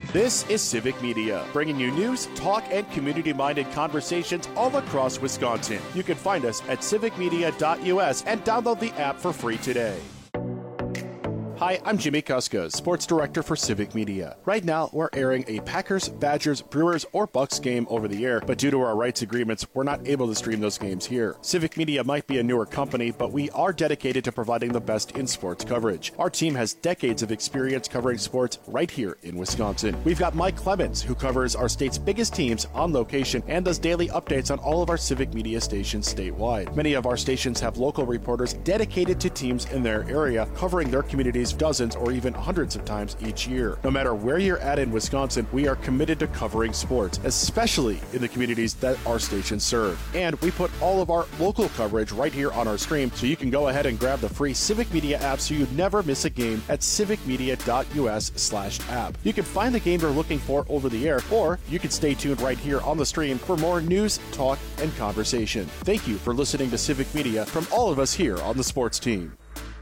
This is Civic Media, bringing you news, talk, and community-minded conversations all across Wisconsin. You can find us at civicmedia.us and download the app for free today. Hi, I'm Jimmy Kuska, Sports Director for Civic Media. Right now, we're airing a Packers, Badgers, Brewers, or Bucks game over the air, but due to our rights agreements, we're not able to stream those games here. Civic Media might be a newer company, but we are dedicated to providing the best in sports coverage. Our team has decades of experience covering sports right here in Wisconsin. We've got Mike Clemens, who covers our state's biggest teams on location and does daily updates on all of our Civic Media stations statewide. Many of our stations have local reporters dedicated to teams in their area, covering their communities dozens or even hundreds of times each year. No matter where you're at in Wisconsin, we are committed to covering sports, especially in the communities that our stations serve. And we put all of our local coverage right here on our stream, so you can go ahead and grab the free Civic Media app so you never miss a game at civicmedia.us/app. You can find the game you're looking for over the air, or you can stay tuned right here on the stream for more news, talk, and conversation. Thank you for listening to Civic Media from all of us here on the sports team.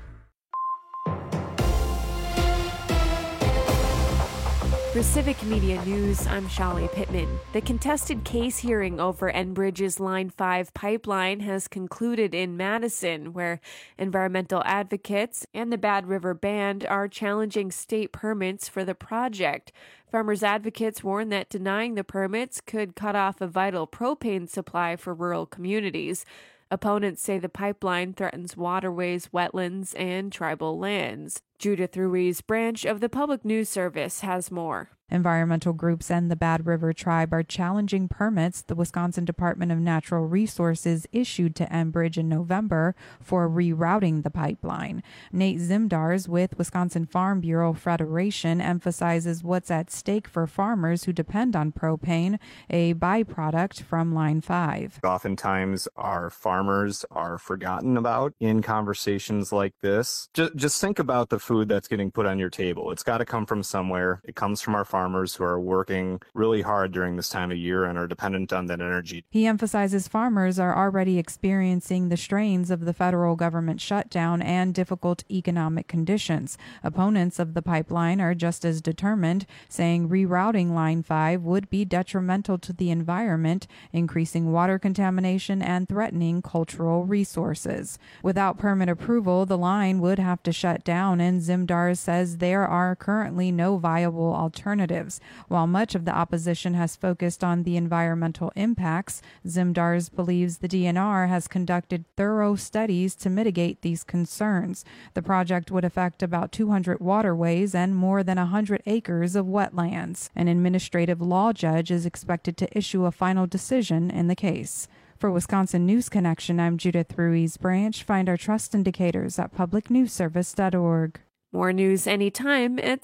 For Civic Media News, I'm Shali Pittman. The contested case hearing over Enbridge's Line 5 pipeline has concluded in Madison, where environmental advocates and the Bad River Band are challenging state permits for the project. Farmers advocates warn that denying the permits could cut off a vital propane supply for rural communities. Opponents say the pipeline threatens waterways, wetlands, and tribal lands. Judith Ruiz, branch of the Public News Service, has more. Environmental groups and the Bad River Tribe are challenging permits the Wisconsin Department of Natural Resources issued to Enbridge in November for rerouting the pipeline. Nate Zimdars with Wisconsin Farm Bureau Federation emphasizes what's at stake for farmers who depend on propane, a byproduct from Line 5. Oftentimes, our farmers are forgotten about in conversations like this. Just think about the food that's getting put on your table. It's got to come from somewhere. It comes from our farmers who are working really hard during this time of year and are dependent on that energy. He emphasizes farmers are already experiencing the strains of the federal government shutdown and difficult economic conditions. Opponents of the pipeline are just as determined, saying rerouting Line 5 would be detrimental to the environment, increasing water contamination and threatening cultural resources. Without permit approval, the line would have to shut down, and Zimdars says there are currently no viable alternatives. While much of the opposition has focused on the environmental impacts, Zimdars believes the DNR has conducted thorough studies to mitigate these concerns. The project would affect about 200 waterways and more than 100 acres of wetlands. An administrative law judge is expected to issue a final decision in the case. For Wisconsin News Connection, I'm Judith Ruiz Branch. Find our trust indicators at publicnewsservice.org. More news anytime at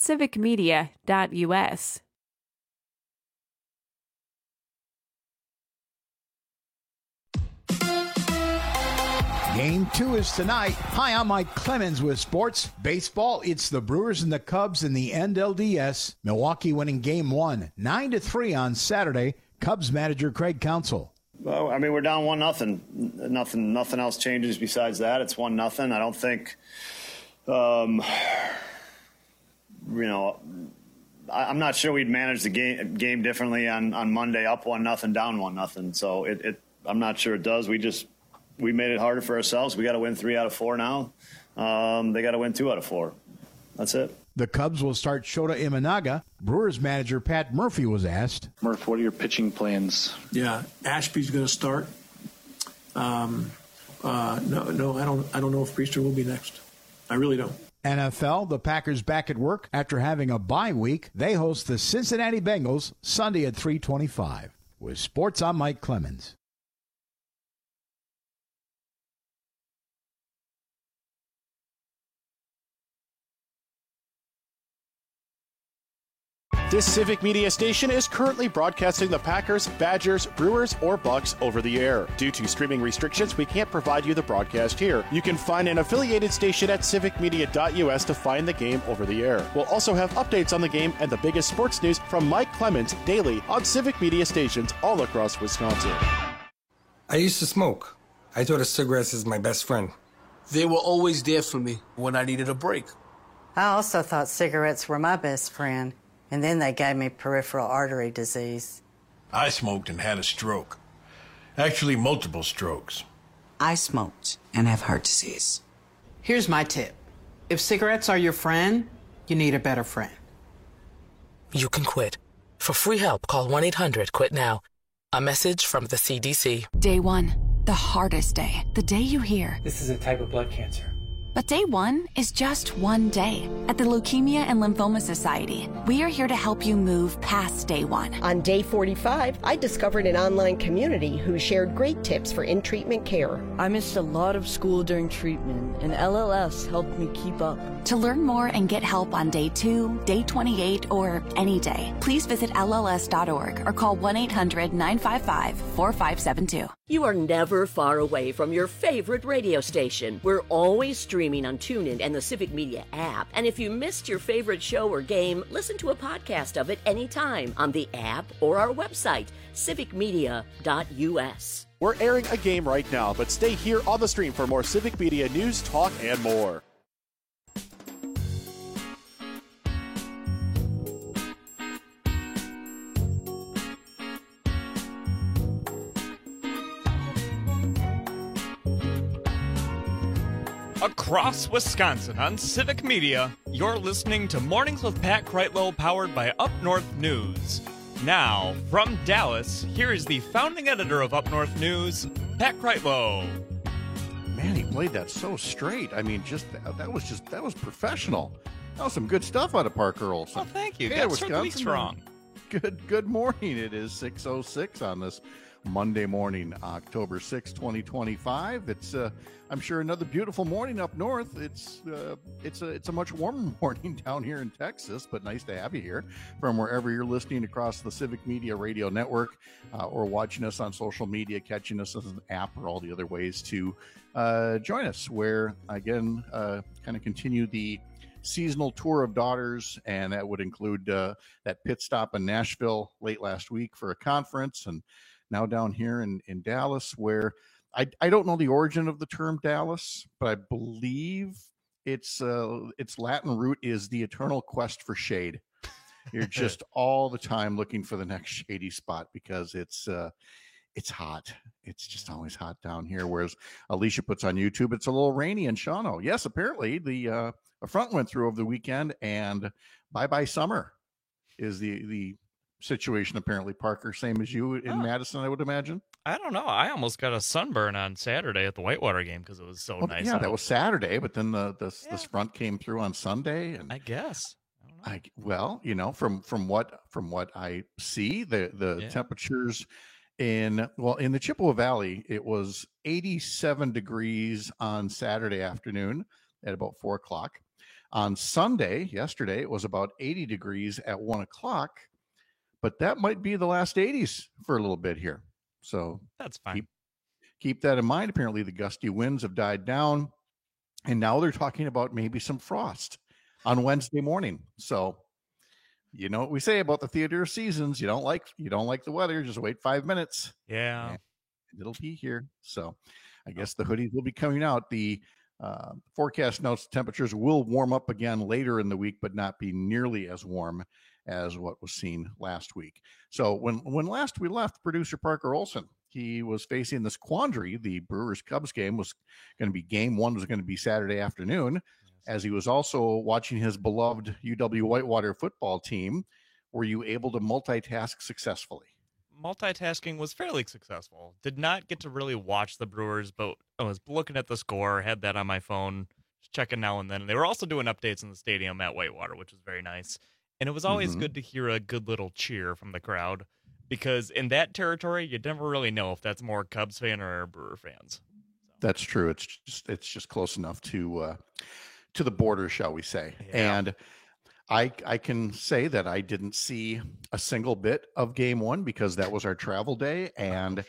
civicmedia.us. Game 2 is tonight. Hi, I'm Mike Clemens with sports. Baseball, it's the Brewers and the Cubs in the NLDS. Milwaukee winning Game 1, 9-3 on Saturday. Cubs manager Craig Counsell. Well, I mean, we're down 1-0. Nothing else changes besides that. It's 1-0. I don't think... I'm not sure we'd manage the game differently on Monday, up 1-0, down 1-0. So I'm not sure it does. We made it harder for ourselves. We got to win 3 out of 4 now. They got to win 2 out of 4. That's it. The Cubs will start Shota Imanaga. Brewers manager Pat Murphy was asked. Murph, what are your pitching plans? Yeah, Ashby's going to start. No, I don't know if Priester will be next. I really don't. NFL, the Packers back at work after having a bye week. They host the Cincinnati Bengals Sunday at 3:25. With sports, I'm Mike Clemens. This Civic Media station is currently broadcasting the Packers, Badgers, Brewers, or Bucks over the air. Due to streaming restrictions, we can't provide you the broadcast here. You can find an affiliated station at civicmedia.us to find the game over the air. We'll also have updates on the game and the biggest sports news from Mike Clemens daily on Civic Media stations all across Wisconsin. I used to smoke. I thought of cigarettes as my best friend. They were always there for me when I needed a break. I also thought cigarettes were my best friend And then they gave me peripheral artery disease. I smoked and had a stroke. Actually, multiple strokes. I smoked and have heart disease. Here's my tip. If cigarettes are your friend, you need a better friend. You can quit. For free help, call 1-800-QUIT-NOW. A message from the CDC. Day one, the hardest day. The day you hear, this is a type of blood cancer. But day one is just one day. At the Leukemia and Lymphoma Society, we are here to help you move past day one. On day 45, I discovered an online community who shared great tips for in-treatment care. I missed a lot of school during treatment, and LLS helped me keep up. To learn more and get help on day 2, day 28, or any day, please visit LLS.org or call 1-800-955-4572. You are never far away from your favorite radio station. We're always streaming on TuneIn and the Civic Media app. And if you missed your favorite show or game, listen to a podcast of it anytime on the app or our website, civicmedia.us. We're airing a game right now, but stay here on the stream for more Civic Media news, talk, and more. Across Wisconsin on Civic Media, you're listening to Mornings with Pat Kreitlow, powered by Up North News. Now, from Dallas, here is the founding editor of Up North News, Pat Kreitlow. Man, he played that so straight. I mean, that was professional. That was some good stuff out of Parker Olson. Well, thank you. Hey, That's certainly strong. Good morning. It is 6:06 on this Monday morning, October 6, 2025. It's I'm sure another beautiful morning up north. It's a much warmer morning down here in Texas, but nice to have you here from wherever you're listening across the Civic Media Radio Network, or watching us on social media, catching us as an app, or all the other ways to join us, where again kind of continue the seasonal tour of daughters, and that would include that pit stop in Nashville late last week for a conference, and now down here in Dallas, where I don't know the origin of the term Dallas, but I believe its Latin root is the eternal quest for shade. You're just all the time looking for the next shady spot because it's hot. It's just always hot down here. Whereas Alicia puts on YouTube, it's a little rainy in Shawano. Yes, apparently a front went through over the weekend, and bye summer is the situation. Apparently, Parker, same as you in Madison, I would imagine. I don't know. I almost got a sunburn on Saturday at the Whitewater game because it was so nice. Yeah, out. That was Saturday, but then this front came through on Sunday, and I guess. Well, from what I see, the temperatures in the Chippewa Valley, it was 87 degrees on Saturday afternoon at about 4:00. On Sunday, yesterday, it was about 80 degrees at 1:00. But that might be the last 80s for a little bit here. So that's fine. Keep that in mind. Apparently the gusty winds have died down, and now they're talking about maybe some frost on Wednesday morning. So you know what we say about the theater of seasons. You don't like the weather, just wait 5 minutes. Yeah. And it'll be here. So I guess the hoodies will be coming out. The forecast notes temperatures will warm up again later in the week, but not be nearly as warm as what was seen last week. So when last we left producer Parker Olson, he was facing this quandary. The Brewers-Cubs game was going to be game one, was going to be Saturday afternoon, as he was also watching his beloved UW-Whitewater football team. Were you able to multitask successfully? Multitasking was fairly successful. Did not get to really watch the Brewers, but I was looking at the score, had that on my phone, checking now and then. They were also doing updates in the stadium at Whitewater, which was very nice. And it was always good to hear a good little cheer from the crowd, because in that territory, you never really know if that's more Cubs fan or Brewer fans. So. That's true. It's just close enough to the border, shall we say. Yeah. And I can say that I didn't see a single bit of game one because that was our travel day. And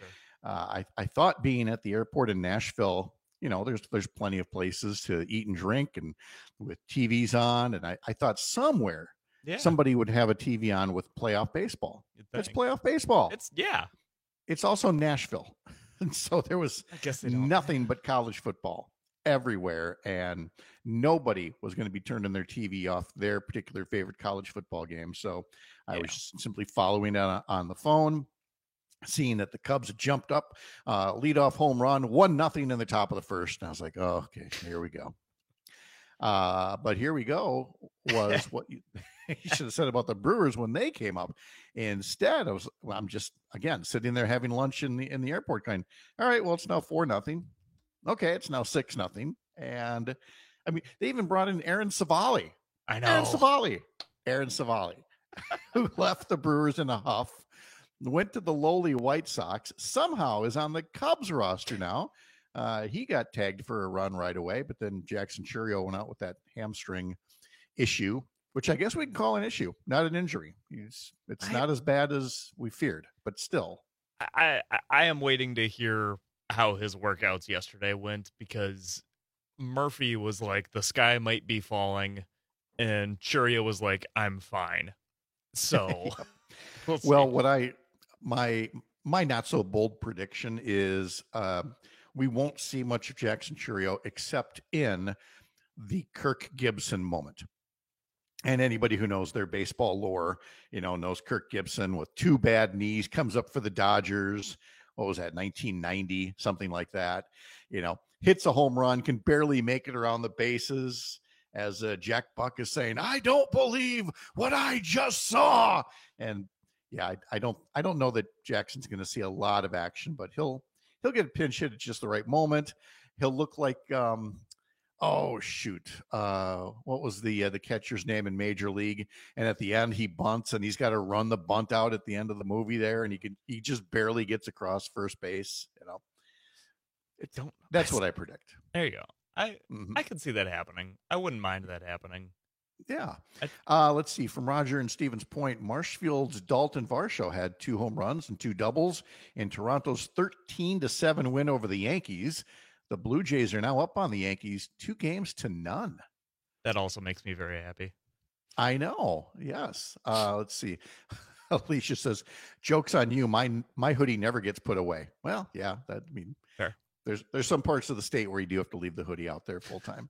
I thought, being at the airport in Nashville, there's plenty of places to eat and drink and with TVs on. And I thought somewhere somebody would have a TV on with playoff baseball. It's playoff baseball. It's also Nashville. And so there was nothing but college football. everywhere, and nobody was going to be turning their TV off their particular favorite college football game. So I was just simply following it on the phone, seeing that the Cubs had jumped up, leadoff home run, 1-0 in the top of the first. And I was like, oh, okay, here we go. But here we go was what you should have said about the Brewers when they came up. Instead, I'm just, again, sitting there having lunch in the airport going, all right, well, it's now 4-0. Okay, it's now 6-0. And I mean, they even brought in Aaron Savali. I know. Aaron Savali, who left the Brewers in a huff, went to the lowly White Sox, somehow is on the Cubs roster now. He got tagged for a run right away, but then Jackson Chourio went out with that hamstring issue, which I guess we can call an issue, not an injury. It's not as bad as we feared, but still. I am waiting to hear how his workouts yesterday went, because Murphy was like, the sky might be falling, and Chourio was like, I'm fine. So, well, my not so bold prediction is we won't see much of Jackson Chourio except in the Kirk Gibson moment. And anybody who knows their baseball lore, knows Kirk Gibson with 2 bad knees, comes up for the Dodgers. What was that, 1990, something like that? Hits a home run, can barely make it around the bases, as Jack Buck is saying, I don't believe what I just saw. And yeah, I don't know that Jackson's going to see a lot of action, but he'll get a pinch hit at just the right moment. He'll look like, what was the catcher's name in Major League? And at the end, he bunts, and he's got to run the bunt out at the end of the movie there, and he just barely gets across first base. That's what I predict. There you go. I can see that happening. I wouldn't mind that happening. Yeah. Let's see. From Roger and Stevens Point, Marshfield's Dalton Varsho had 2 home runs and 2 doubles in Toronto's 13-7 win over the Yankees. The Blue Jays are now up on the Yankees 2-0. That also makes me very happy. I know. Yes. Let's see. Alicia says, joke's on you. My hoodie never gets put away. Well, yeah, fair. There's some parts of the state where you do have to leave the hoodie out there full time.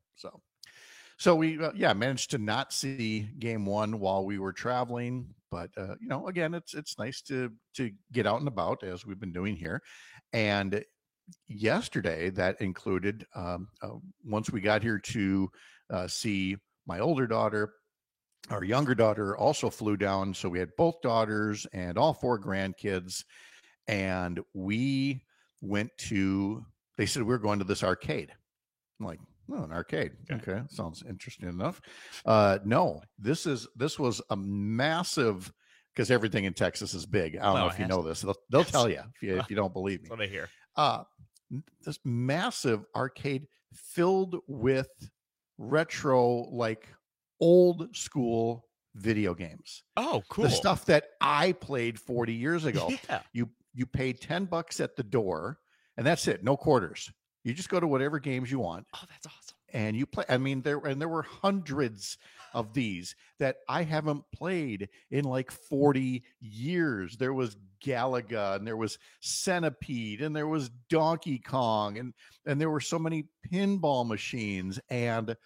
So we managed to not see game 1 while we were traveling, but again, it's nice to get out and about, as we've been doing here. And yesterday that included once we got here to see my older daughter, our younger daughter also flew down, so we had both daughters and all 4 grandkids, and we went to, they said we were going to this arcade. I'm like, oh, an arcade. Okay. Sounds interesting enough. No, this was a massive, because everything in Texas is big. I don't know if you know this. They'll tell you if you don't believe me. That's what I hear. This massive arcade filled with retro, like old school video games. Oh, cool. The stuff that I played 40 years ago. Yeah. You paid $10 at the door, and that's it. No quarters. You just go to whatever games you want. Oh, that's awesome. And you play. I mean, there were hundreds of these that I haven't played in like 40 years. There was Galaga, and there was Centipede, and there was Donkey Kong, and there were so many pinball machines, and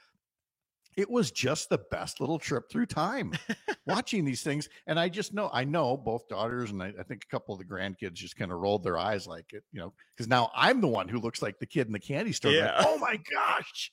it was just the best little trip through time watching these things. And I know both daughters, and I think a couple of the grandkids just kind of rolled their eyes like it, because now I'm the one who looks like the kid in the candy store. Yeah. Like, oh my gosh.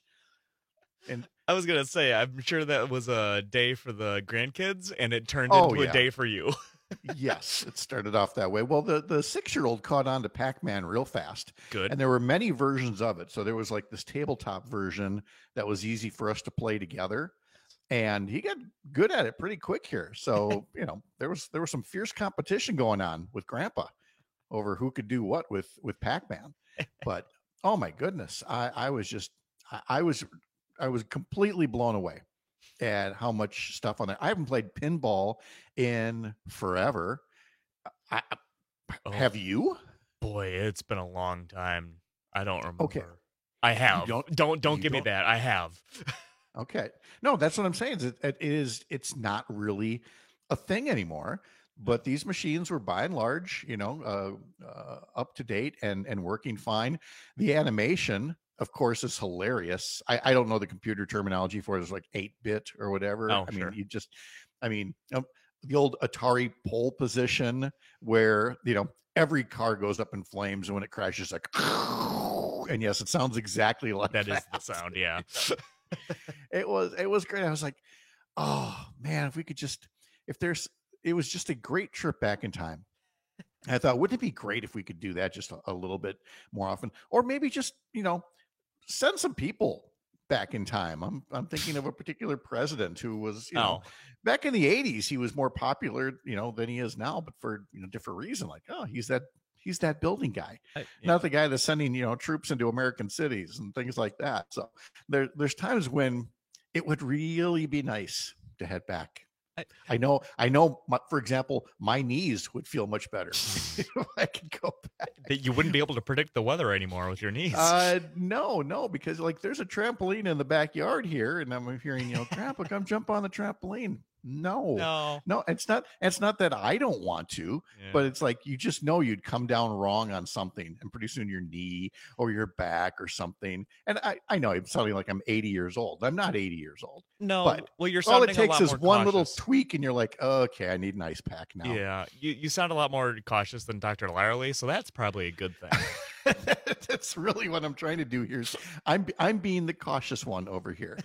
And I was going to say, I'm sure that was a day for the grandkids, and it turned into a day for you. Yes, it started off that way. Well, the 6-year-old caught on to Pac-Man real fast. Good. And there were many versions of it. So there was like this tabletop version that was easy for us to play together. And he got good at it pretty quick here. So, there was some fierce competition going on with Grandpa over who could do what with Pac-Man. But oh my goodness, I was completely blown away at how much stuff on there. I haven't played pinball in forever. Have you? Boy, it's been a long time. I don't remember. Okay. I have. Don't give me that. I have. Okay. No, that's what I'm saying. It's not really a thing anymore. But these machines were by and large, up to date and working fine. The animation of course, is hilarious. I don't know the computer terminology for it. It's like 8-bit or whatever. Oh, I sure. mean, the old Atari pole position where, every car goes up in flames, and when it crashes, like, and yes, it sounds exactly like that. That is the sound, yeah. It was great. I was like, oh man, it was just a great trip back in time. I thought, wouldn't it be great if we could do that just a little bit more often, or maybe just, send some people back in time. I'm thinking of a particular president who was, back in the 80s, he was more popular, than he is now, but for, different reason. Like, oh, he's that building guy, not the guy that's sending, troops into American cities and things like that. So there's times when it would really be nice to head back. I know. For example, my knees would feel much better if I could go back. That you wouldn't be able to predict the weather anymore with your knees. No, because there's a trampoline in the backyard here, and I'm hearing, Grandpa, come jump on the trampoline. No, it's not that I don't want to, but it's like, you just know you'd come down wrong on something, and pretty soon your knee or your back or something. And I know I'm sounding like I'm 80 years old. I'm not 80 years old. No, but well, you're all sounding it takes a lot is more one cautious. little tweak, and you're like, okay, I need an ice pack now. Yeah, you sound a lot more cautious than Dr. Lyerly, so that's probably a good thing. That's really what I'm trying to do here. I'm being the cautious one over here.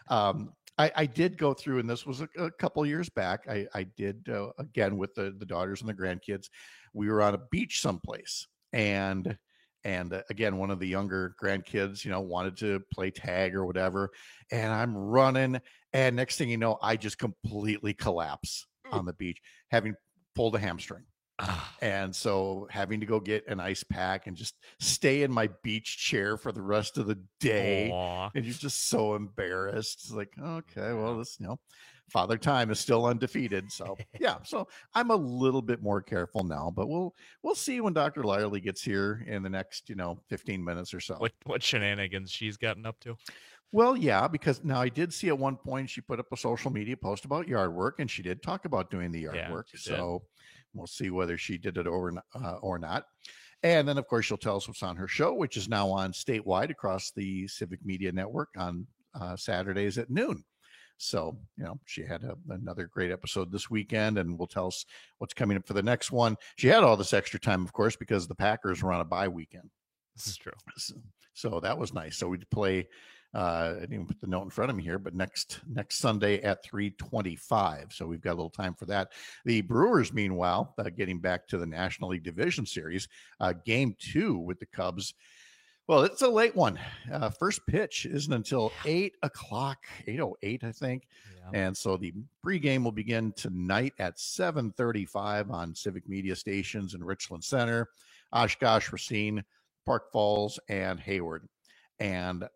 I did go through, and this was a couple years back. I did, again, with the daughters and the grandkids. We were on a beach someplace, and again, one of the younger grandkids, wanted to play tag or whatever. And I'm running, and next thing you know, I just completely collapse on the beach, having pulled a hamstring. And so having to go get an ice pack and just stay in my beach chair for the rest of the day. Aww. And you're just so embarrassed. It's like, okay, well, this, Father Time is still undefeated. So yeah, so I'm a little bit more careful now, but we'll see when Dr. Lyerly gets here in the next, 15 minutes or so. What shenanigans she's gotten up to? Well, yeah, because now I did see at one point she put up a social media post about yard work, and she did talk about doing the yard work. So we'll see whether she did it or not. And then, of course, she'll tell us what's on her show, which is now on statewide across the Civic Media Network on Saturdays at noon. So, she had another great episode this weekend, and will tell us what's coming up for the next one. She had all this extra time, of course, because the Packers were on a bye weekend. This is true. So that was nice. So we'd play, I didn't even put the note in front of me here, but next Sunday at 3:25. So we've got a little time for that. The Brewers, meanwhile, getting back to the National League Division Series, game 2 with the Cubs. Well, it's a late one. First pitch isn't until 8 o'clock, 8:08, I think. Yeah. And so the pregame will begin tonight at 7:35 on Civic Media stations in Richland Center, Oshkosh, Racine, Park Falls, and Hayward. And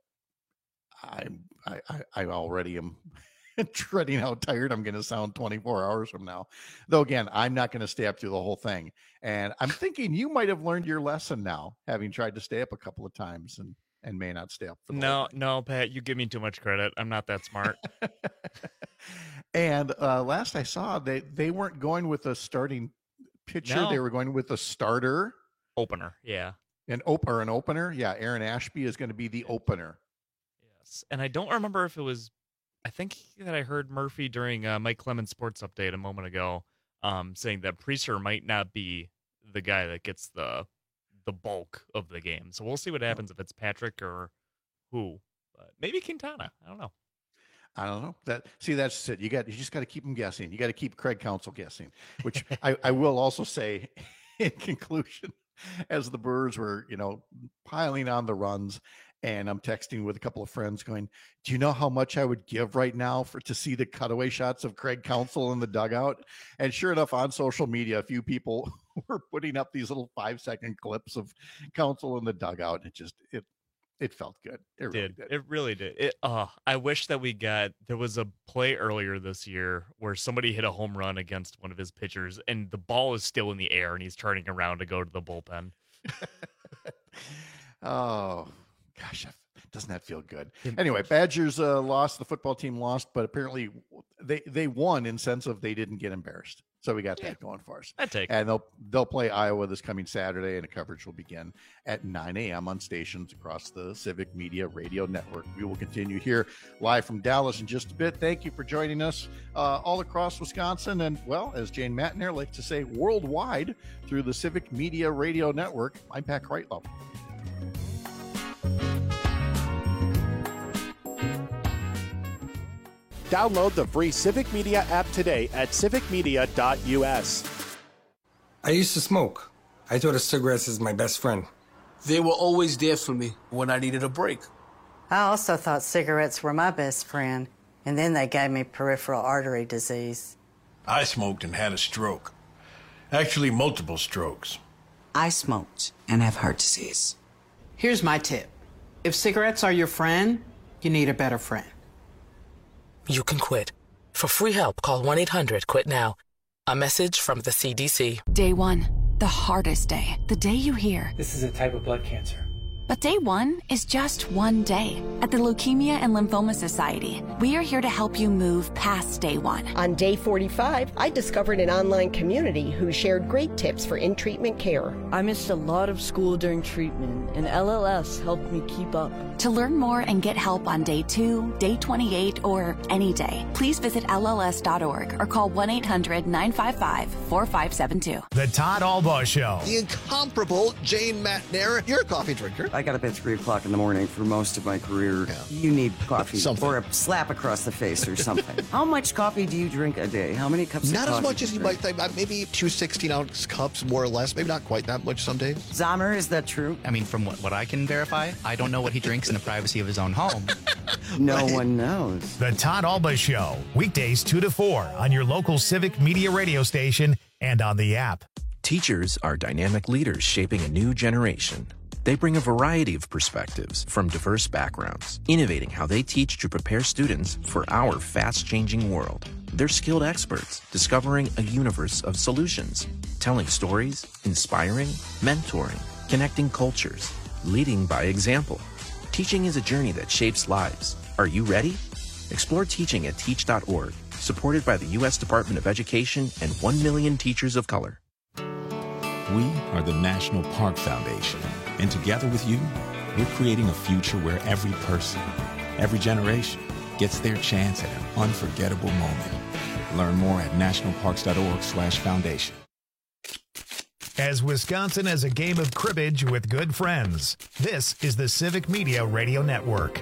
I already am dreading how tired I'm going to sound 24 hours from now. Though, again, I'm not going to stay up through the whole thing. And I'm thinking you might have learned your lesson now, having tried to stay up a couple of times and may not stay up for the whole thing. No, Pat, you give me too much credit. I'm not that smart. And last I saw, they weren't going with a starting pitcher. No. They were going with a starter. Opener, yeah. An opener. Yeah, Aaron Ashby is going to be the opener. Yes, and I don't remember if it was, I think that I heard Murphy during Mike Clemens Sports Update a moment ago saying that Priester might not be the guy that gets the bulk of the game. So we'll see what happens if it's Patrick or who. But maybe Quintana. I don't know. That's it. You just got to keep them guessing. You got to keep Craig Counsell guessing, which I will also say in conclusion, as the Brewers were, piling on the runs, and I'm texting with a couple of friends going, do you know how much I would give right now to see the cutaway shots of Craig Counsell in the dugout? And sure enough, on social media, a few people were putting up these little 5-second clips of Counsell in the dugout. It felt good. It really did. I wish that there was a play earlier this year where somebody hit a home run against one of his pitchers and the ball is still in the air and he's turning around to go to the bullpen. Oh, gosh, doesn't that feel good? Anyway, Badgers lost. The football team lost, but apparently they won in sense of they didn't get embarrassed. So we got that going for us. I take. And they'll play Iowa this coming Saturday, and the coverage will begin at 9 a.m. on stations across the Civic Media Radio Network. We will continue here live from Dallas in just a bit. Thank you for joining us all across Wisconsin, and, well, as Jane Matner likes to say, worldwide through the Civic Media Radio Network. I'm Pat Kreitlow. Download the free Civic Media app today at civicmedia.us. I used to smoke. I thought of cigarettes as my best friend. They were always there for me when I needed a break. I also thought cigarettes were my best friend, and then they gave me peripheral artery disease. I smoked and had a stroke. Actually, multiple strokes. I smoked and have heart disease. Here's my tip. If cigarettes are your friend, you need a better friend. You can quit. For free help, call 1-800-QUIT-NOW. A message from the CDC. Day 1, the hardest day. The day you hear, this is a type of blood cancer. But day 1 is just one day. At the Leukemia and Lymphoma Society, we are here to help you move past day 1. On day 45, I discovered an online community who shared great tips for in-treatment care. I missed a lot of school during treatment, and LLS helped me keep up. To learn more and get help on day 2, day 28, or any day, please visit LLS.org or call 1-800-955-4572. The Todd Albaugh Show. The incomparable Jane Matner. You're a coffee drinker. I got up at 3 o'clock in the morning for most of my career. Yeah. You need coffee or a slap across the face or something. How much coffee do you drink a day? How many cups of coffee? Not as much as you might think. Maybe 2 16-ounce cups, more or less. Maybe not quite that much some days. Zahmer, is that true? I mean, from what I can verify, I don't know what he drinks in the privacy of his own home. No one knows. The Todd Albaugh Show. Weekdays 2 to 4 on your local Civic Media radio station and on the app. Teachers are dynamic leaders shaping a new generation. They bring a variety of perspectives from diverse backgrounds, innovating how they teach to prepare students for our fast-changing world. They're skilled experts, discovering a universe of solutions, telling stories, inspiring, mentoring, connecting cultures, leading by example. Teaching is a journey that shapes lives. Are you ready? Explore teaching at teach.org, supported by the U.S. Department of Education and 1 million teachers of color. We are the National Park Foundation, and together with you, we're creating a future where every person, every generation gets their chance at an unforgettable moment. Learn more at nationalparks.org/foundation. As Wisconsin has a game of cribbage with good friends, this is the Civic Media Radio Network.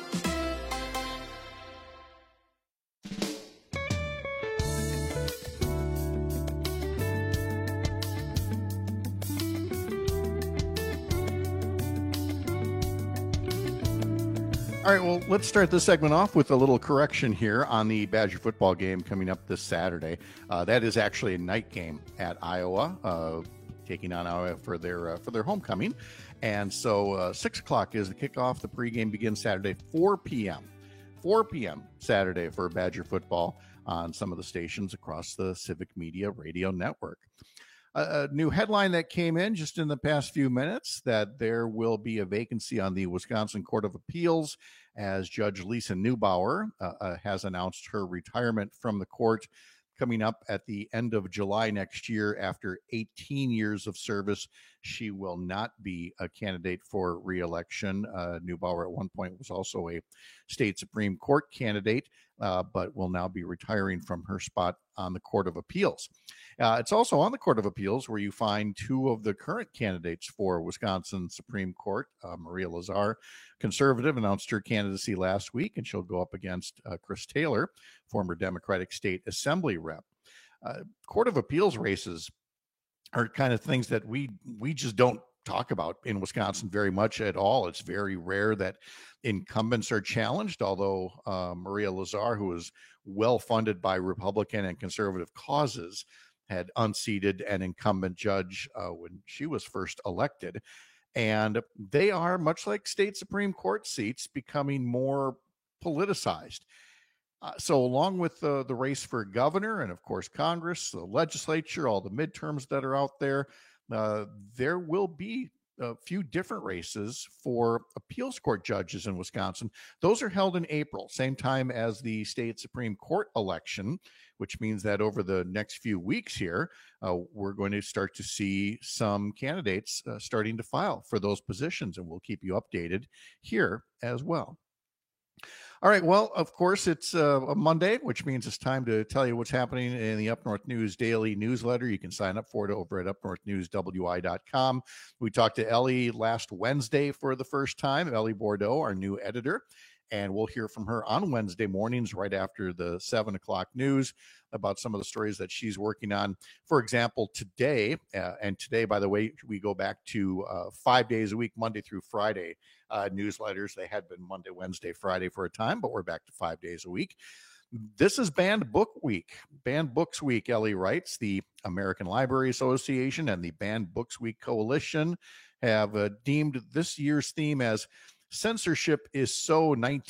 All right, well, let's start this segment off with a little correction here on the Badger football game coming up this Saturday. That is actually a night game at Iowa, taking on Iowa for their homecoming. And so 6 o'clock is the kickoff. The pregame begins Saturday, 4 p.m. 4 p.m. Saturday for Badger football on some of the stations across the Civic Media Radio Network. A new headline that came in just in the past few minutes, that there will be a vacancy on the Wisconsin Court of Appeals as Judge Lisa Neubauer has announced her retirement from the court coming up at the end of July next year. After 18 years of service, she will not be a candidate for re-election. Neubauer at one point was also a state Supreme Court candidate, but will now be retiring from her spot on the Court of Appeals. It's also on the Court of Appeals where you find 2 of the current candidates for Wisconsin Supreme Court. Maria Lazar, conservative, announced her candidacy last week, and she'll go up against Chris Taylor, former Democratic State Assembly rep. Court of Appeals races are kind of things that we just don't talk about in Wisconsin very much at all. It's very rare that incumbents are challenged, although Maria Lazar, who is well funded by Republican and conservative causes, had unseated an incumbent judge when she was first elected. And they are, much like state Supreme Court seats, becoming more politicized. So along with the race for governor and, of course, Congress, the legislature, all the midterms that are out there, there will be a few different races for appeals court judges in Wisconsin. Those are held in April, same time as the state Supreme Court election, which means that over the next few weeks here, we're going to start to see some candidates starting to file for those positions, and we'll keep you updated here as well. All right. Well, of course, it's a Monday, which means it's time to tell you what's happening in the Up North News daily newsletter. You can sign up for it over at upnorthnewswi.com. We talked to Ellie last Wednesday for the first time, Ellie Bordeaux, our new editor, and we'll hear from her on Wednesday mornings right after the 7 o'clock news about some of the stories that she's working on. For example, today, and today, by the way, we go back to 5 days a week, Monday through Friday newsletters. They had been Monday, Wednesday, Friday for a time, but we're back to 5 days a week. This is Banned Book Week. Banned Books Week, Ellie writes. The American Library Association and the Banned Books Week Coalition have deemed this year's theme as Censorship is So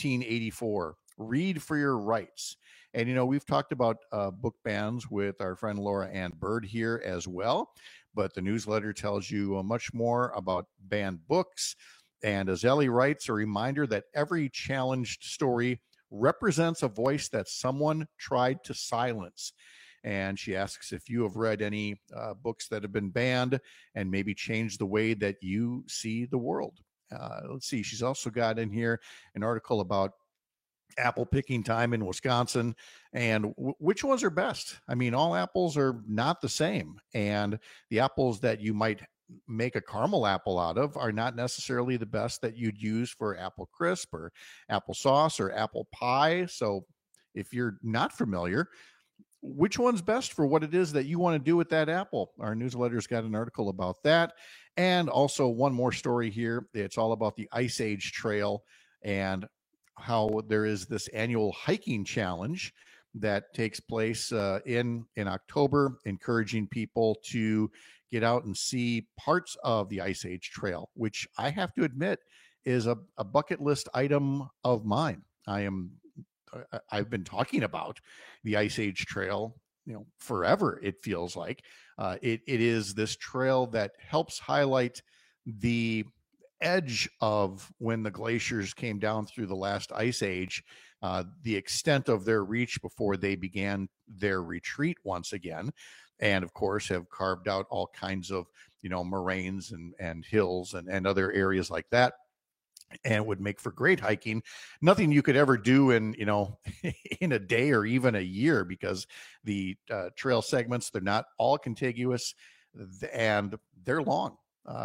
1984. Read for Your Rights. And, you know, we've talked about book bans with our friend Laura Ann Bird here as well, but the newsletter tells you much more about banned books. And as Ellie writes, a reminder that every challenged story represents a voice that someone tried to silence. And she asks if you have read any books that have been banned and maybe changed the way that you see the world. Let's see. She's also got in here an article about apple picking time in Wisconsin and which ones are best. I mean, all apples are not the same. And the apples that you might make a caramel apple out of are not necessarily the best that you'd use for apple crisp or applesauce or apple pie. So if you're not familiar, which one's best for what it is that you want to do with that apple? Our newsletter's got an article about that. And also one more story here. It's all about the Ice Age Trail and how there is this annual hiking challenge that takes place in October, encouraging people to get out and see parts of the Ice Age Trail, which I have to admit is a bucket list item of mine. I've been talking about the Ice Age Trail, you know, forever. It feels like it is this trail that helps highlight the edge of when the glaciers came down through the last ice age, the extent of their reach before they began their retreat once again, and of course have carved out all kinds of, you know, moraines and hills and other areas like that, and would make for great hiking. Nothing you could ever do in, you know, in a day or even a year, because the trail segments, they're not all contiguous and they're long.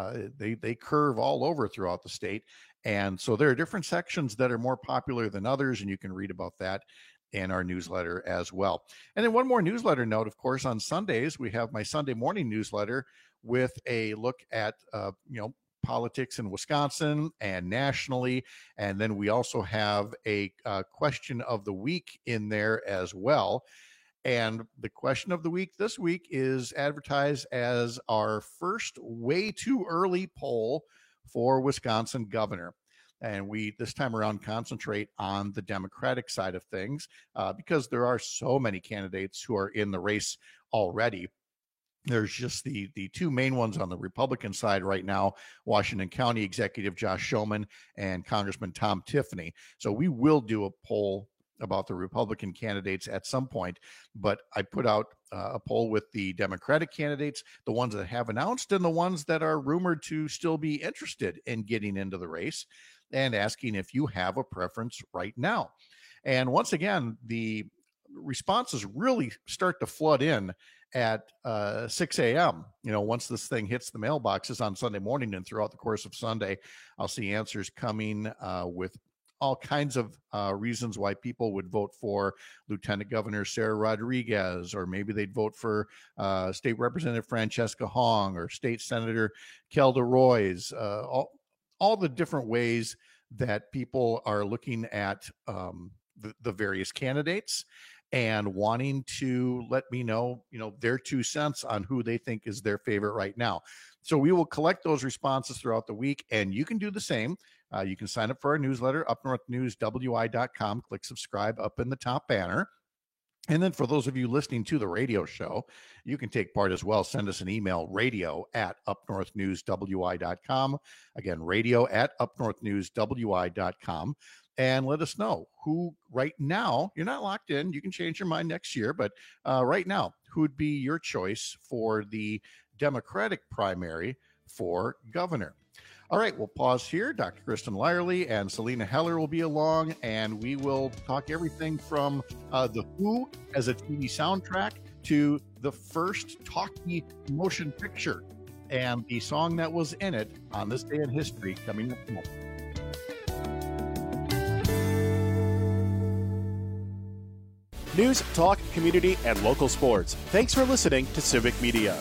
They curve all over throughout the state. And so there are different sections that are more popular than others, and you can read about that in our newsletter as well. And then one more newsletter note, of course, on Sundays, we have my Sunday morning newsletter with a look at, you know, politics in Wisconsin and nationally. And then we also have a question of the week in there as well. And the question of the week this week is advertised as our first way too early poll for Wisconsin governor. And we, this time around, concentrate on the Democratic side of things because there are so many candidates who are in the race already. There's just the two main ones on the Republican side right now, Washington County Executive Josh Schoemann and Congressman Tom Tiffany. So we will do a poll about the Republican candidates at some point, but I put out a poll with the Democratic candidates, the ones that have announced and the ones that are rumored to still be interested in getting into the race, and asking if you have a preference right now. And once again, the responses really start to flood in at 6 a.m. You know, once this thing hits the mailboxes on Sunday morning, and throughout the course of Sunday, I'll see answers coming with all kinds of reasons why people would vote for Lieutenant Governor Sarah Rodriguez, or maybe they'd vote for State Representative Francesca Hong or State Senator Kelda Roys, all the different ways that people are looking at the various candidates and wanting to let me know, you know, their 2 cents on who they think is their favorite right now. So we will collect those responses throughout the week, and you can do the same. You can sign up for our newsletter, upnorthnewswi.com, click subscribe up in the top banner. And then for those of you listening to the radio show, you can take part as well. Send us an email, radio@upnorthnewswi.com. Again, radio@upnorthnewswi.com. And let us know who right now, you're not locked in, you can change your mind next year, but right now, who would be your choice for the Democratic primary for governor? All right, we'll pause here. Dr. Kristen Lyerly and Selena Heller will be along, and we will talk everything from The Who as a TV soundtrack to the first talkie motion picture and the song that was in it on this day in history coming up tomorrow. News, talk, community, and local sports. Thanks for listening to Civic Media.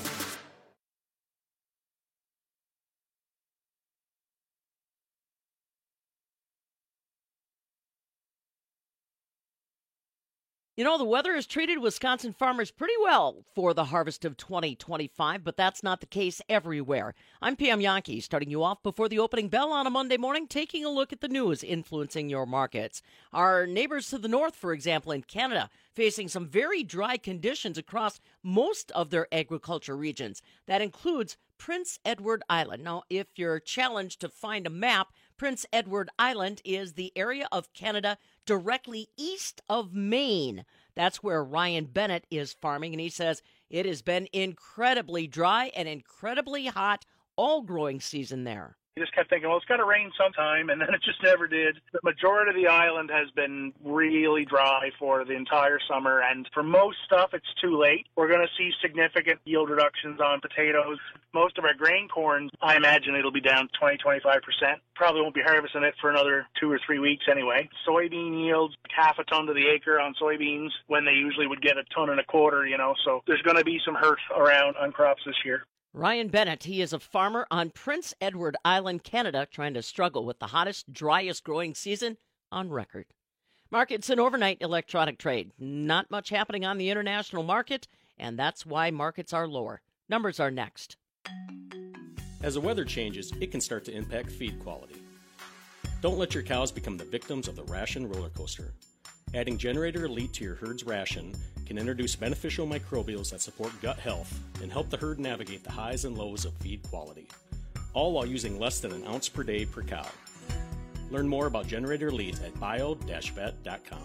You know, the weather has treated Wisconsin farmers pretty well for the harvest of 2025, but that's not the case everywhere. I'm Pam Yankee, starting you off before the opening bell on a Monday morning, taking a look at the news influencing your markets. Our neighbors to the north, for example, in Canada, facing some very dry conditions across most of their agriculture regions. That includes Prince Edward Island. Now, if you're challenged to find a map, Prince Edward Island is the area of Canada directly east of Maine. That's where Ryan Bennett is farming, and he says it has been incredibly dry and incredibly hot all growing season there. You just kept thinking, well, it's got to rain sometime, and then it just never did. The majority of the island has been really dry for the entire summer, and for most stuff, it's too late. We're going to see significant yield reductions on potatoes. Most of our grain corn, I imagine it'll be down 20-25%. Probably won't be harvesting it for another 2 or 3 weeks anyway. Soybean yields, half a ton to the acre on soybeans, when they usually would get 1.25 tons, you know, so there's going to be some hurt around on crops this year. Ryan Bennett, he is a farmer on Prince Edward Island, Canada, trying to struggle with the hottest, driest growing season on record. Markets and overnight electronic trade. Not much happening on the international market, and that's why markets are lower. Numbers are next. As the weather changes, it can start to impact feed quality. Don't let your cows become the victims of the ration roller coaster. Adding Generator Elite to your herd's ration can introduce beneficial microbials that support gut health and help the herd navigate the highs and lows of feed quality, all while using less than an ounce per day per cow. Learn more about Generator Elite at bio-vet.com.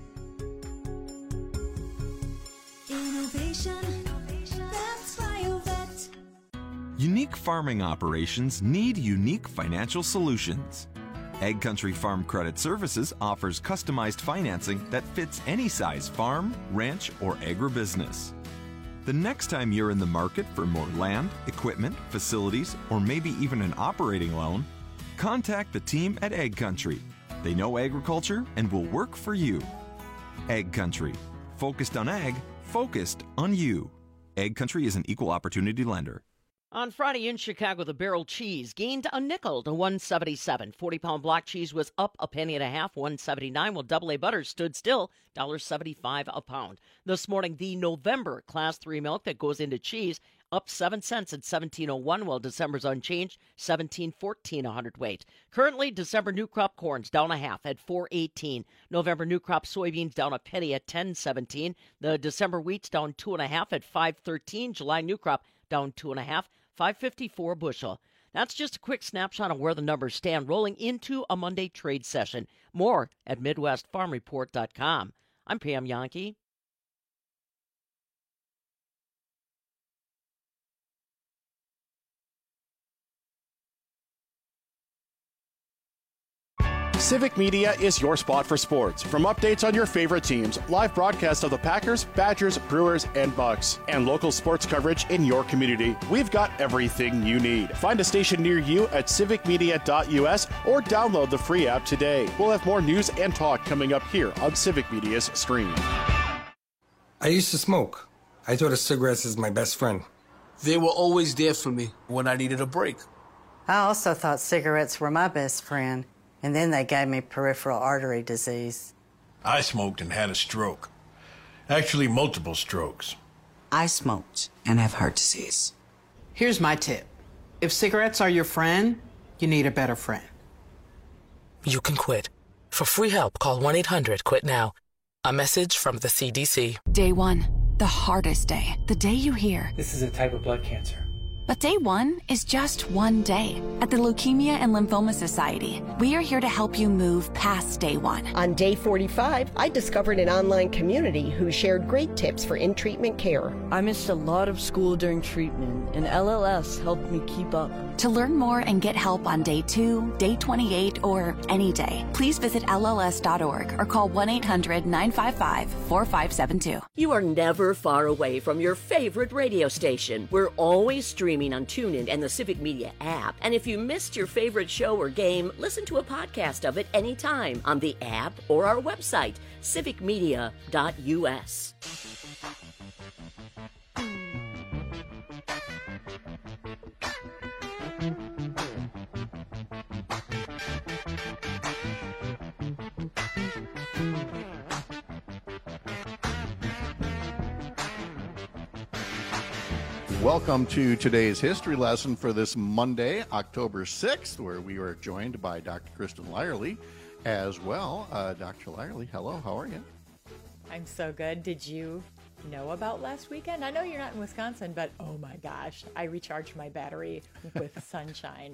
Innovation, that's BioVet. Unique farming operations need unique financial solutions. AgCountry Farm Credit Services offers customized financing that fits any size farm, ranch, or agribusiness. The next time you're in the market for more land, equipment, facilities, or maybe even an operating loan, contact the team at AgCountry. They know agriculture and will work for you. AgCountry, focused on ag, focused on you. AgCountry is an equal opportunity lender. On Friday in Chicago, the barrel cheese gained a nickel to $1.77. 40-pound block cheese was up a penny and a half, $1.79, while double A butter stood still, $1.75 a pound. This morning, the November Class 3 milk that goes into cheese up 7 cents at $17.01, while December's unchanged, $17.14 a hundredweight. Currently, December new crop corn's down a half at $4.18. November new crop soybeans down a penny at $10.17. The December wheat's down 2.5 at $5.13. July new crop down 2.5. $5.54 bushel. That's just a quick snapshot of where the numbers stand rolling into a Monday trade session. More at MidwestFarmReport.com. I'm Pam Yankee. Civic Media is your spot for sports. From updates on your favorite teams, live broadcasts of the Packers, Badgers, Brewers, and Bucks, and local sports coverage in your community, we've got everything you need. Find a station near you at civicmedia.us or download the free app today. We'll have more news and talk coming up here on Civic Media's stream. I used to smoke. I thought of cigarettes as my best friend. They were always there for me when I needed a break. I also thought cigarettes were my best friend. And then they gave me peripheral artery disease. I smoked and had a stroke. Actually, multiple strokes. I smoked and have heart disease. Here's my tip. If cigarettes are your friend, you need a better friend. You can quit. For free help, call 1-800-QUIT-NOW. A message from the CDC. Day 1, the hardest day. The day you hear, "This is a type of blood cancer." But day 1 is just one day. At the Leukemia and Lymphoma Society, we are here to help you move past day 1. On day 45, I discovered an online community who shared great tips for in-treatment care. I missed a lot of school during treatment, and LLS helped me keep up. To learn more and get help on day 2, day 28, or any day, please visit LLS.org or call 1-800-955-4572. You are never far away from your favorite radio station. We're always streaming on TuneIn and the Civic Media app. And if you missed your favorite show or game, listen to a podcast of it anytime on the app or our website, civicmedia.us. Welcome to today's history lesson for this Monday, October 6th, where we are joined by Dr. Kristen Lyerly as well. Dr. Lyerly, hello, how are you? I'm so good. Did you know about last weekend? I know you're not in Wisconsin, but oh my gosh, I recharged my battery with sunshine.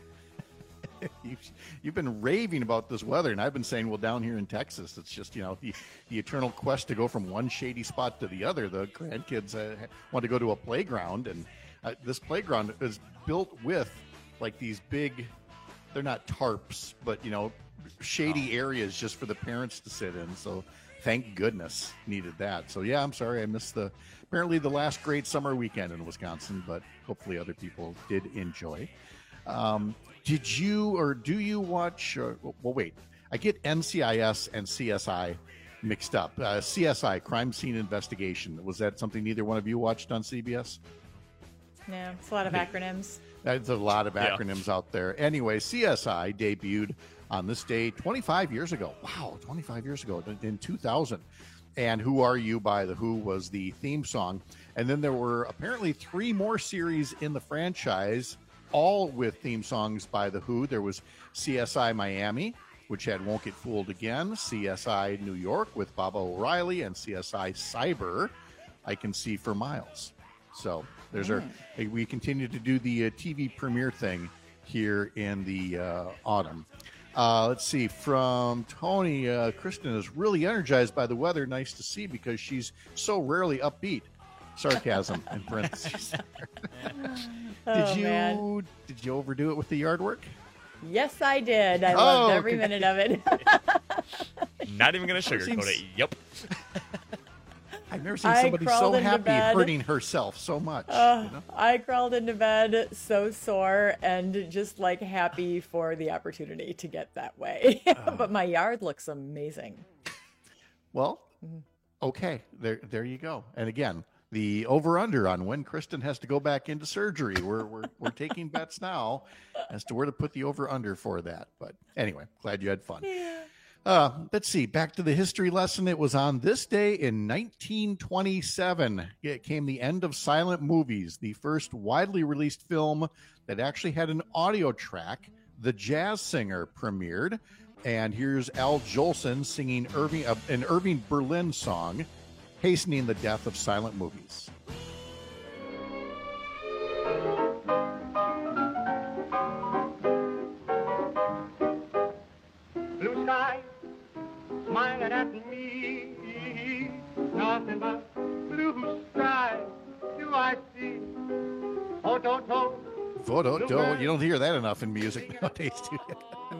You've been raving about this weather, and I've been saying, well, down here in Texas, it's just, the eternal quest to go from one shady spot to the other. The grandkids want to go to a playground, and this playground is built with, like, these big, they're not tarps, but, shady areas just for the parents to sit in. So thank goodness needed that. So, yeah, I'm sorry I missed apparently the last great summer weekend in Wisconsin, but hopefully other people did enjoy. Did you or do you watch? Wait. I get NCIS and CSI mixed up. CSI, Crime Scene Investigation. Was that something neither one of you watched on CBS? No, it's a lot of acronyms. There's a lot of acronyms out there. Anyway, CSI debuted on this day 25 years ago. Wow, 25 years ago in 2000. And Who Are You by The Who was the theme song. And then there were apparently 3 more series in the franchise, all with theme songs by The Who. There was CSI Miami, which had Won't Get Fooled Again, CSI New York with Baba O'Reilly, and CSI Cyber, I Can See for Miles. So there's we continue to do the TV premiere thing here in the autumn. Let's see, from Tony, Kristen is really energized by the weather. Nice to see, because she's so rarely upbeat. Sarcasm in parentheses. Did you overdo it with the yard work? Yes, I did. I loved every minute of it. Not even going to sugarcoat it. Yep. I've never seen somebody so happy hurting herself so much. I crawled into bed so sore and just like happy for the opportunity to get that way. But my yard looks amazing. Well, okay, there you go. And again, the over-under on when Kristen has to go back into surgery. We're taking bets now as to where to put the over-under for that. But anyway, glad you had fun. Yeah. Let's see. Back to the history lesson. It was on this day in 1927. It came the end of silent movies, the first widely released film that actually had an audio track. The Jazz Singer premiered. And here's Al Jolson singing an Irving Berlin song, hastening the death of silent movies. Blue sky, smiling at me, nothing but blue sky do I see. Oh, don't. Vodo-do. You don't hear that enough in music nowadays, do you?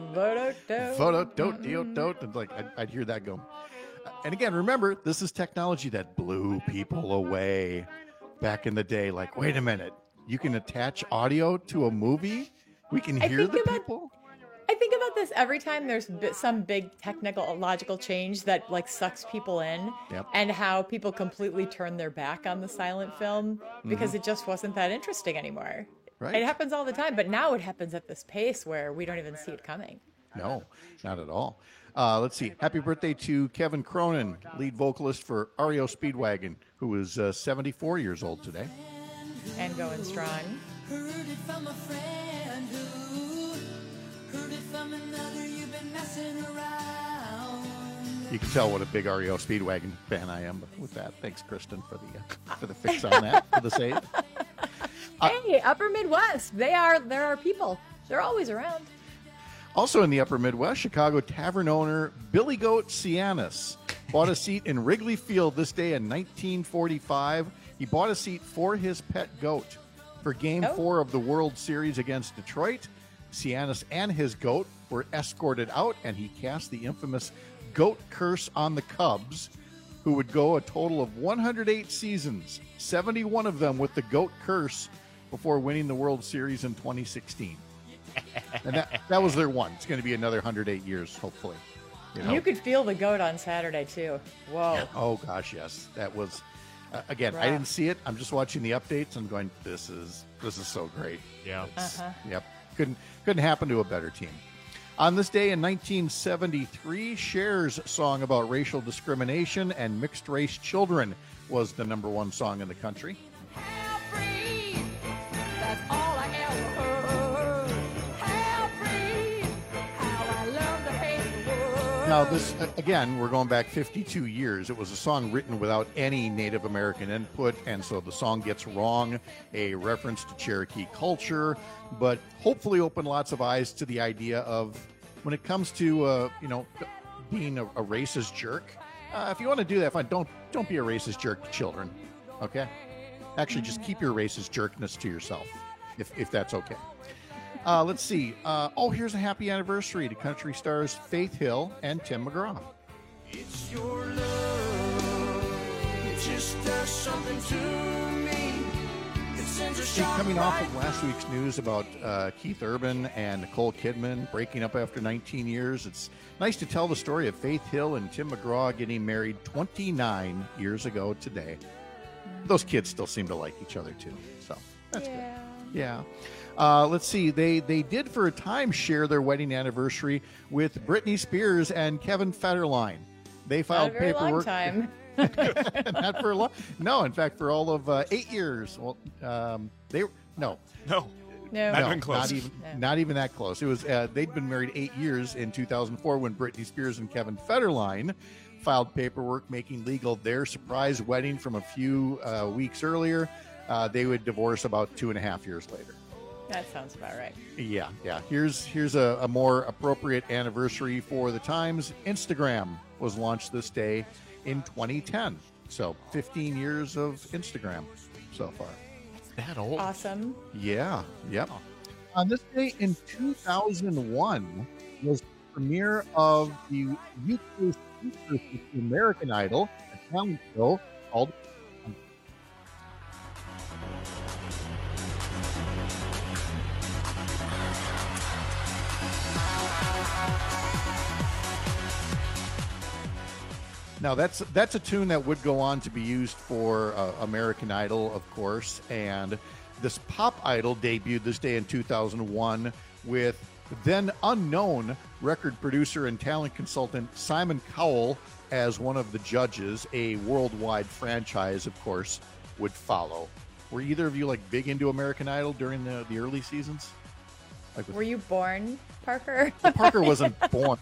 Vodo-do. Like, I'd hear that go. And again, remember, this is technology that blew people away back in the day. Like, wait a minute, you can attach audio to a movie? We can hear the people? I think about this every time there's some big technological change that like sucks people in, and how people completely turn their back on the silent film because it just wasn't that interesting anymore. Right. It happens all the time, but now it happens at this pace where we don't even see it coming. No, not at all. Let's see. Happy birthday to Kevin Cronin, lead vocalist for REO Speedwagon, who is 74 years old today. And going strong. Heard it from a friend who heard it from another. You've been messing around. You can tell what a big REO Speedwagon fan I am with that. Thanks, Kristen, for the fix on that, for the save. Hey, Upper Midwest. There are people. They're always around. Also in the Upper Midwest, Chicago tavern owner Billy Goat Cianis bought a seat in Wrigley Field this day in 1945. He bought a seat for his pet goat. For Game 4 of the World Series against Detroit, Cianis and his goat were escorted out, and he cast the infamous goat curse on the Cubs, who would go a total of 108 seasons, 71 of them with the goat curse, before winning the World Series in 2016. And that was their one. It's going to be another 108 years, hopefully. You could feel the goat on Saturday, too. Whoa. Oh, gosh, yes. That was, again, Rough. I didn't see it. I'm just watching the updates and going, this is so great. Yeah. Yep. Couldn't happen to a better team. On this day in 1973, Cher's song about racial discrimination and mixed-race children was the #1 song in the country. Now, this, again, we're going back 52 years. It was a song written without any Native American input, and so the song gets wrong, a reference to Cherokee culture, but hopefully open lots of eyes to the idea of, when it comes to, being a racist jerk, if you want to do that, fine. Don't be a racist jerk to children, okay? Actually, just keep your racist jerkness to yourself, if that's okay. Let's see. Here's a happy anniversary to country stars Faith Hill and Tim McGraw. It's your love. It just does something to me. It sends a shock Coming off right of last week's news about Keith Urban and Nicole Kidman breaking up after 19 years, it's nice to tell the story of Faith Hill and Tim McGraw getting married 29 years ago today. Those kids still seem to like each other, too. So that's good. Yeah. Let's see. They did for a time share their wedding anniversary with Britney Spears and Kevin Federline. They filed Not a very paperwork. long time. Not for a long. No, in fact, for all of 8 years. Well, no, not even close. Not even that close. It was they'd been married 8 years in 2004 when Britney Spears and Kevin Federline filed paperwork making legal their surprise wedding from a few weeks earlier. They would divorce about 2.5 years later. That sounds about right. Yeah. Here's a more appropriate anniversary for the times. Instagram was launched this day in 2010. So 15 years of Instagram so far. That old? Awesome. Yeah. Yep. On this day in 2001 was the premiere of the UK American Idol, a talent show called Now, that's a tune that would go on to be used for American Idol, of course, and this pop idol debuted this day in 2001 with then unknown record producer and talent consultant Simon Cowell as one of the judges. A worldwide franchise, of course, would follow. Were either of you big into American Idol during the early seasons? Were you born, Parker? Parker wasn't born.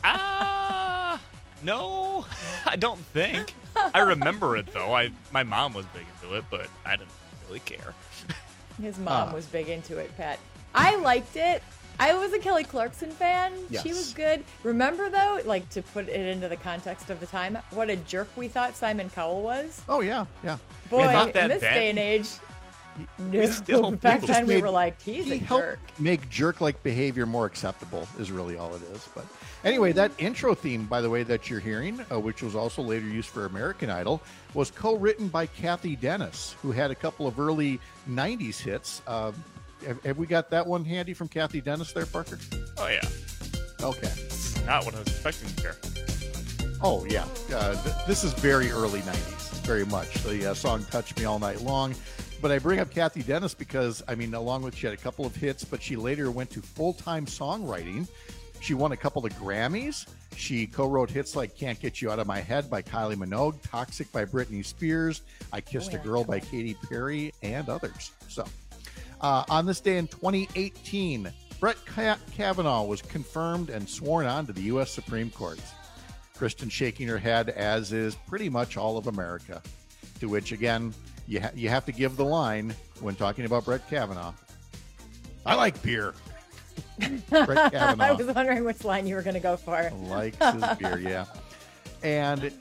No, I don't think. I remember it, though. My mom was big into it, but I didn't really care. His mom was big into it, Pat. I liked it. I was a Kelly Clarkson fan. Yes. She was good. Remember, though, to put it into the context of the time, what a jerk we thought Simon Cowell was? Oh, yeah. Boy, in this day and age, back then we were like, he's a jerk. Make jerk-like behavior more acceptable is really all it is. But anyway, that intro theme, by the way, that you're hearing, which was also later used for American Idol, was co-written by Kathy Dennis, who had a couple of early 90s hits. Have we got that one handy from Kathy Dennis there, Parker? Oh, yeah. Okay. Not what I was expecting to hear. Oh, yeah. This is very early 90s, very much. The song Touch Me All Night Long. But I bring up Kathy Dennis because, along with she had a couple of hits, but she later went to full-time songwriting. She won a couple of Grammys. She co-wrote hits like Can't Get You Out of My Head by Kylie Minogue, Toxic by Britney Spears, I Kissed a Girl by Katy Perry, and others. So, on this day in 2018, Brett Kavanaugh was confirmed and sworn on to the U.S. Supreme Court. Kristen shaking her head, as is pretty much all of America. To which, again, you have to give the line when talking about Brett Kavanaugh. I like beer. Brett Kavanaugh. I was wondering which line you were going to go for. Likes his beer, yeah. And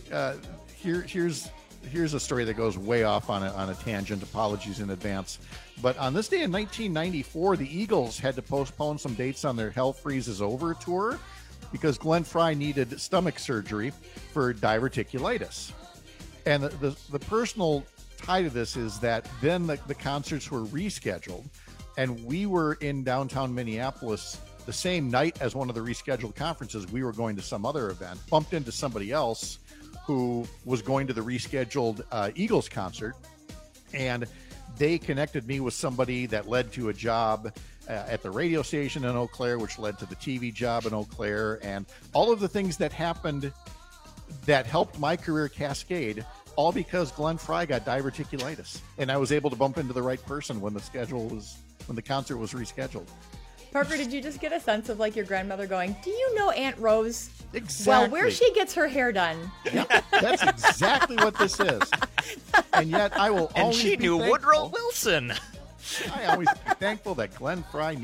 here's a story that goes way off on a tangent. Apologies in advance. But on this day in 1994, the Eagles had to postpone some dates on their Hell Freezes Over tour because Glenn Frey needed stomach surgery for diverticulitis. And the personal tie to this is that then the concerts were rescheduled, and we were in downtown Minneapolis the same night as one of the rescheduled conferences. We were going to some other event, bumped into somebody else who was going to the rescheduled Eagles concert, and they connected me with somebody that led to a job at the radio station in Eau Claire, which led to the TV job in Eau Claire, and all of the things that happened that helped my career cascade, all because Glenn Frey got diverticulitis, and I was able to bump into the right person when the concert was rescheduled. Parker, did you just get a sense of like your grandmother going, do you know Aunt Rose? Exactly. Well, where she gets her hair done. Yep, that's exactly what this is. And yet I will and always she be knew thankful. Woodrow Wilson. I always be thankful that Glenn Frey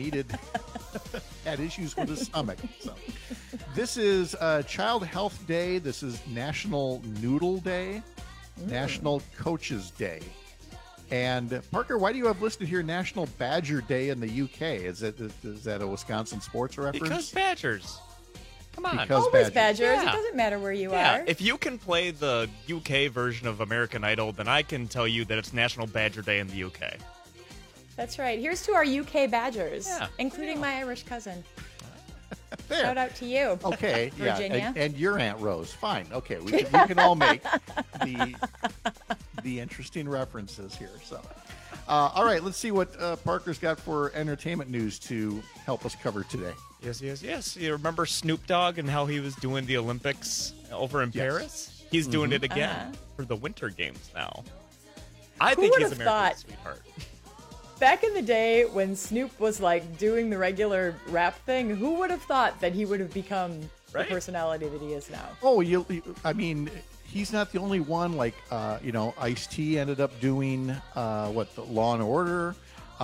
had issues with his stomach. So, this is Child Health Day. This is National Noodle Day, National Coaches Day. And Parker, why do you have listed here National Badger Day in the UK? Is that a Wisconsin sports reference? Because Badgers. Come on. Because Always Badgers. Yeah. It doesn't matter where you Yeah, are. if you can play the UK version of American Idol, then I can tell you that it's National Badger Day in the UK. That's right. Here's to our UK Badgers, including my Irish cousin. There. Shout out to you. Okay, Virginia. yeah, and your Aunt Rose. Fine. Okay, we can all make the interesting references here. So, all right, let's see what Parker's got for entertainment news to help us cover today. Yes. You remember Snoop Dogg and how he was doing the Olympics over in Paris? He's doing it again for the Winter Games now. I think he's America's sweetheart. Back in the day when Snoop was like doing the regular rap thing, who would have thought that he would have become the personality that he is now? Oh, I mean, he's not the only one. Like, Ice-T ended up doing the Law and Order.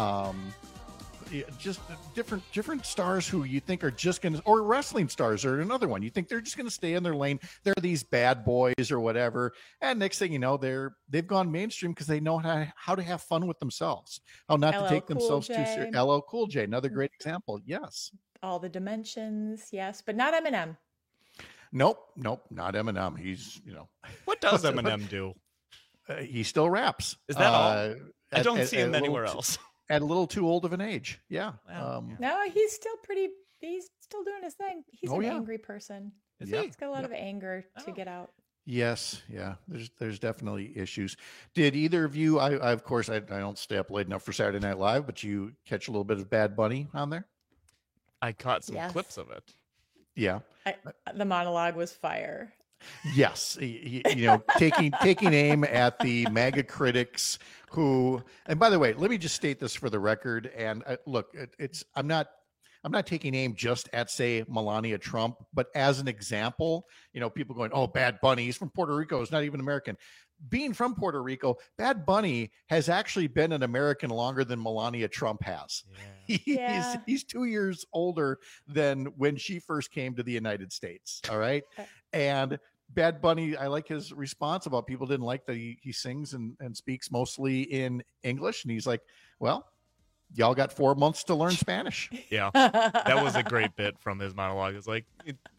Just different stars who you think are just going to, or wrestling stars are another one. You think they're just going to stay in their lane. They're these bad boys or whatever. And next thing you know, they've gone mainstream because they know how to have fun with themselves. How not to take themselves too serious. LL Cool J, another great example. Yes. All the Dimensions, yes, but not Eminem. Nope, not Eminem. He's, What does Eminem do? He still raps. Is that all? I don't see him anywhere else. At a little too old of an age. Yeah. Wow. No, he's still doing his thing. He's an angry person. He's got a lot of anger to get out. Yes. Yeah. There's definitely issues. Did either of you, I of course, I don't stay up late enough for Saturday Night Live, but you catch a little bit of Bad Bunny on there? I caught some clips of it. Yeah. The monologue was fire. Yes, taking aim at the MAGA critics who, and by the way, let me just state this for the record. And look, I'm not taking aim just at, say, Melania Trump, but as an example, people going, "Oh, Bad Bunny, he's from Puerto Rico, he's not even American." Being from Puerto Rico, Bad Bunny has actually been an American longer than Melania Trump has. Yeah. He's 2 years older than when she first came to the United States. All right. And Bad Bunny, I like his response about people didn't like that he sings and speaks mostly in English. And he's like, well, y'all got 4 months to learn Spanish. Yeah. That was a great bit from his monologue. It's like,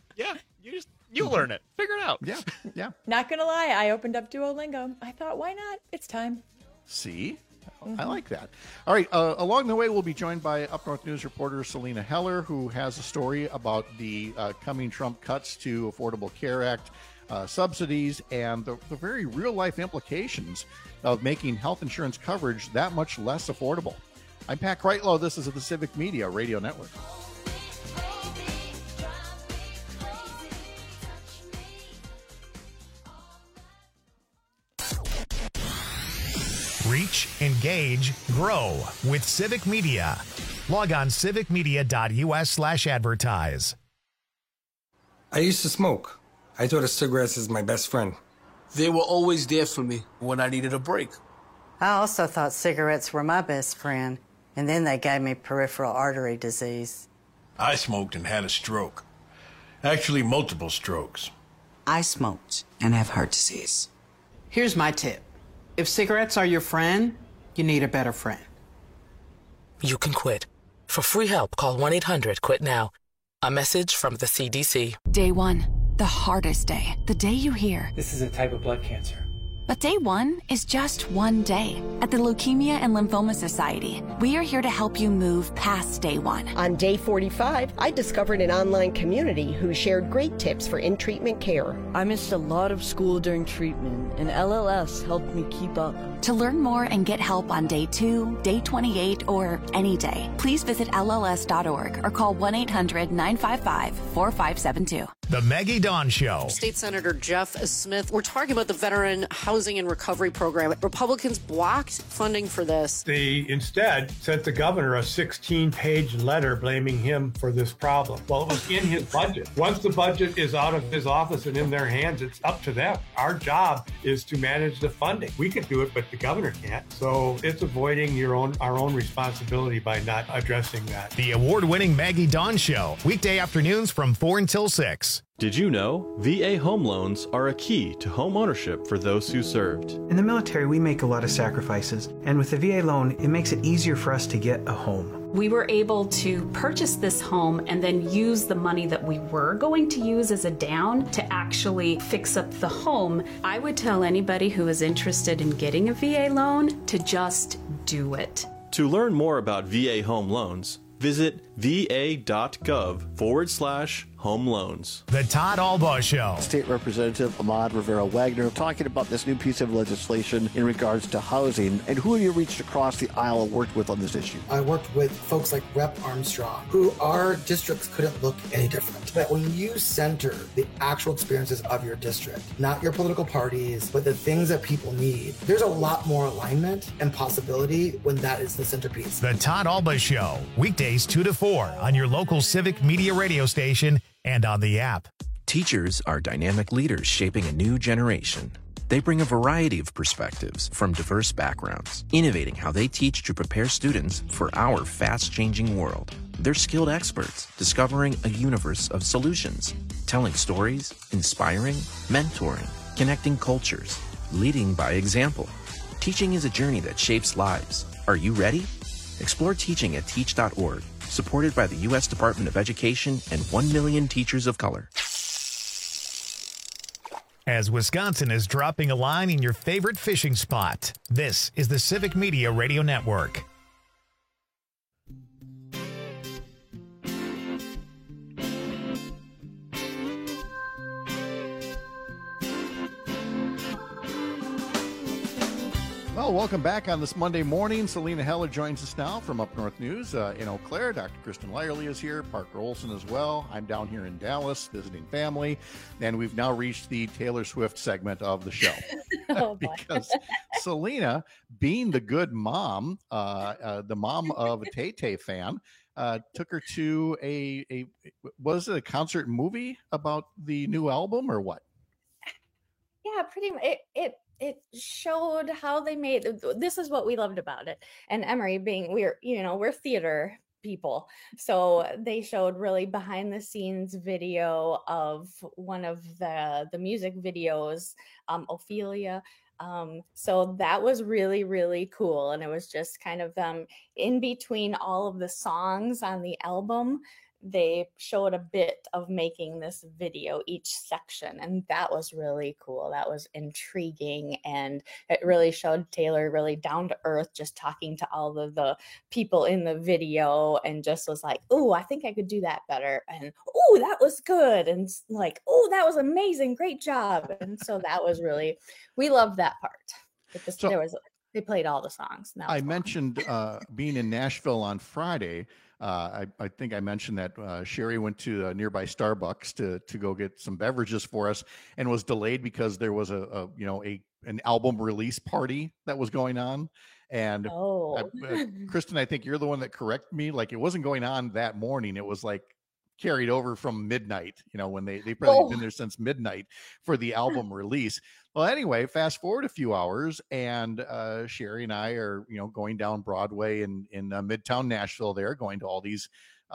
you learn it. Figure it out. Yeah. Not gonna lie, I opened up Duolingo. I thought, why not? It's time. See? I like that. All right. Along the way, we'll be joined by Up North News reporter Selena Heller, who has a story about the coming Trump cuts to Affordable Care Act subsidies and the very real-life implications of making health insurance coverage that much less affordable. I'm Pat Kreitlow. This is the Civic Media Radio Network. Reach, engage, grow with Civic Media. Log on civicmedia.us/advertise. I used to smoke. I thought of cigarettes as my best friend. They were always there for me when I needed a break. I also thought cigarettes were my best friend, and then they gave me peripheral artery disease. I smoked and had a stroke. Actually, multiple strokes. I smoked and have heart disease. Here's my tip. If cigarettes are your friend, you need a better friend. You can quit. For free help, call 1-800-QUIT-NOW. A message from the CDC. Day one, the hardest day. The day you hear, this is a type of blood cancer. But day one is just one day. At the Leukemia and Lymphoma Society, we are here to help you move past day one. On day 45, I discovered an online community who shared great tips for in-treatment care. I missed a lot of school during treatment, and LLS helped me keep up. To learn more and get help on day 2, day 28, or any day, please visit LLS.org or call 1-800-955-4572. The Maggie Dawn Show. State Senator Jeff Smith, we're talking about the Veteran Housing and Recovery Program. Republicans blocked funding for this. They instead sent the governor a 16-page letter blaming him for this problem. Well, it was in his budget. Once the budget is out of his office and in their hands, it's up to them. Our job is to manage the funding. We can do it, but the governor can't. So it's avoiding our own responsibility by not addressing that. The award-winning Maggie Dawn Show. Weekday afternoons from 4 until 6. Did you know VA home loans are a key to home ownership for those who served? In the military, we make a lot of sacrifices, and with the VA loan, it makes it easier for us to get a home. We were able to purchase this home and then use the money that we were going to use as a down to actually fix up the home. I would tell anybody who is interested in getting a VA loan to just do it. To learn more about VA home loans, visit va.gov/home loans. The Todd Albaugh Show. State Representative Ahmad Rivera-Wagner talking about this new piece of legislation in regards to housing, and who have you reached across the aisle and worked with on this issue? I worked with folks like Rep. Armstrong, who our districts couldn't look any different. But when you center the actual experiences of your district, not your political parties, but the things that people need, there's a lot more alignment and possibility when that is the centerpiece. The Todd Albaugh Show. Weekdays 2 to 4 on your local Civic Media radio station and on the app. Teachers are dynamic leaders shaping a new generation. They bring a variety of perspectives from diverse backgrounds, innovating how they teach to prepare students for our fast-changing world. They're skilled experts, discovering a universe of solutions, telling stories, inspiring, mentoring, connecting cultures, leading by example. Teaching is a journey that shapes lives. Are you ready? Explore teaching at teach.org, supported by the U.S. Department of Education and 1 million teachers of color. As Wisconsin is dropping a line in your favorite fishing spot, this is the Civic Media Radio Network. Well, welcome back on this Monday morning. Selena Heller joins us now from Up North News in Eau Claire. Dr. Kristen Lyerly is here, Parker Olson as well. I'm down here in Dallas visiting family, and we've now reached the Taylor Swift segment of the show. Because Selena, being the good mom, the mom of a Tay-Tay fan, took her to was it a concert movie about the new album or what? Yeah, pretty much. It showed how they made, this is what we loved about it. And Emory being, we're theater people. So they showed really behind the scenes video of one of the music videos, Ophelia. So that was really, really cool. And it was just kind of them in between all of the songs on the album. They showed a bit of making this video, each section, and that was really cool. That was intriguing, and it really showed Taylor really down to earth, just talking to all of the people in the video, and just was like, "Oh, I think I could do that better," and "Oh, that was good," and like, "Oh, that was amazing, great job." And so that was really, we loved that part. They played all the songs. I mentioned being in Nashville on Friday. I think I mentioned that Sherry went to a nearby Starbucks to go get some beverages for us, and was delayed because there was an album release party that was going on. And Kristen, I think you're the one that corrected me. Like, it wasn't going on that morning. It was like carried over from midnight, when they probably been there since midnight for the album release. Well, anyway, fast forward a few hours, and Sherry and I are, going down Broadway in Midtown Nashville there, going to all these,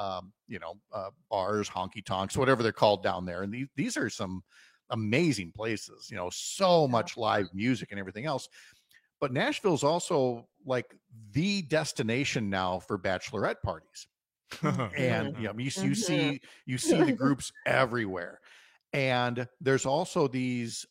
bars, honky tonks, whatever they're called down there. And these are some amazing places, so much live music and everything else. But Nashville's also like the destination now for bachelorette parties. And you see the groups everywhere. And there's also these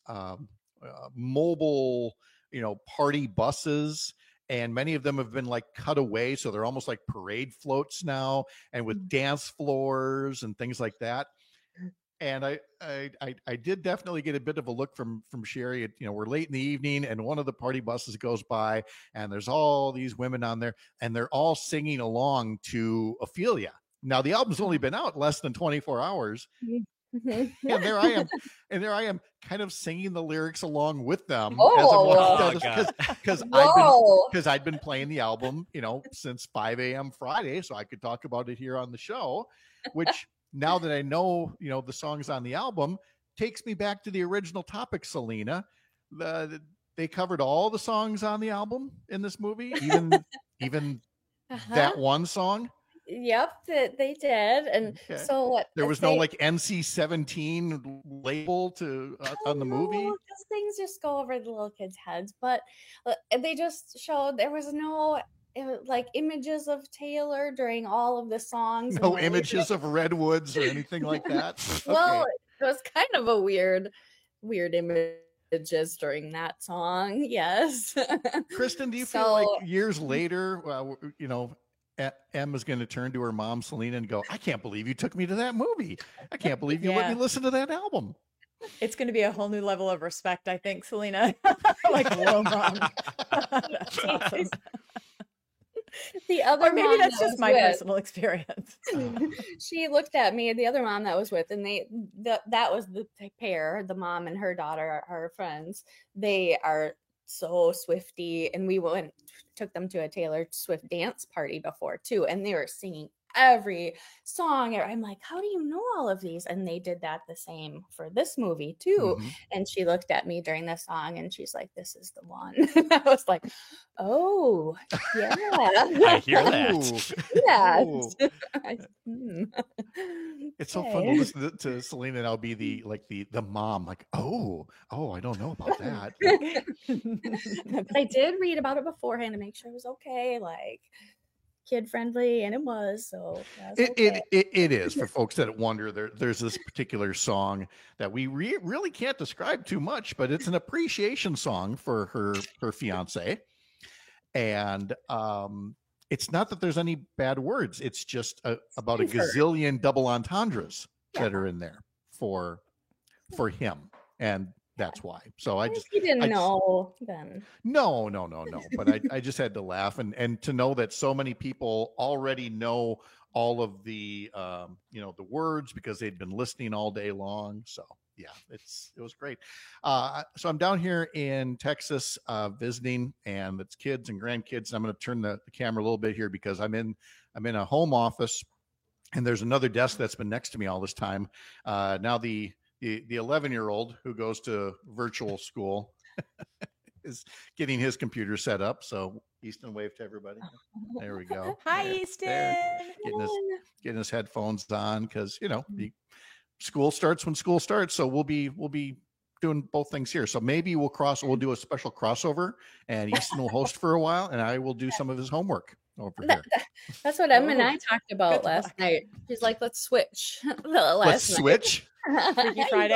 mobile, party buses, and many of them have been like cut away, so they're almost like parade floats now, and with dance floors and things like that. And I did definitely get a bit of a look from Sherry. We're late in the evening, and one of the party buses goes by, and there's all these women on there, and they're all singing along to Ophelia. Now, the album's only been out less than 24 hours. And there I am kind of singing the lyrics along with them because I'd been playing the album, since 5 a.m. Friday, so I could talk about it here on the show, which now that I know, the songs on the album, takes me back to the original topic, Selena. They covered all the songs on the album in this movie, even that one song. Yep, they did. And so what? There was no like NC-17 label to on the movie. Those things just go over the little kids' heads, but they just showed there was no like images of Taylor during all of the songs. No images of redwoods or anything like that. Well, it was kind of a weird images during that song. Yes. Kristen, do you feel like years later, Em is going to turn to her mom, Selena, and go, I can't believe you took me to that movie. I can't believe you let me listen to that album. It's going to be a whole new level of respect, I think, Selena. Like, whoa, mom. That's awesome. The other or maybe that's just my personal experience. She looked at me, the other mom that was with, and that was the pair, the mom and her daughter, our friends. They are so Swiftie, and we took them to a Taylor Swift dance party before too, and they were singing every song. I'm like, how do you know all of these? And they did that the same for this movie too. And she looked at me during the song, and she's like, this is the one. And I was like, oh yeah. I hear that. Yeah. It's so fun to listen to Selena and I'll be the mom, like, oh, I don't know about that. But I did read about it beforehand to make sure it was okay, like kid friendly, and it was. So it is for folks that wonder. There's this particular song that we really can't describe too much, but it's an appreciation song for her fiance, and it's not that there's any bad words. It's just about a gazillion double entendres that are in there for him, and that's why. So I just, you didn't know then. No. But I just had to laugh and to know that so many people already know all of the the words because they'd been listening all day long. So yeah, it was great. So I'm down here in Texas visiting, and it's kids and grandkids. I'm going to turn the camera a little bit here because I'm in a home office, and there's another desk that's been next to me all this time. Now the 11-year-old who goes to virtual school is getting his computer set up. So Easton, wave to everybody. There we go. Hi, Easton. Getting his headphones on because the school starts when school starts. So we'll be doing both things here. So maybe we'll do a special crossover, and Easton will host for a while, and I will do some of his homework over here. That's what Em and I talked about last night. She's like, let's switch. Let's switch. Freaky Friday.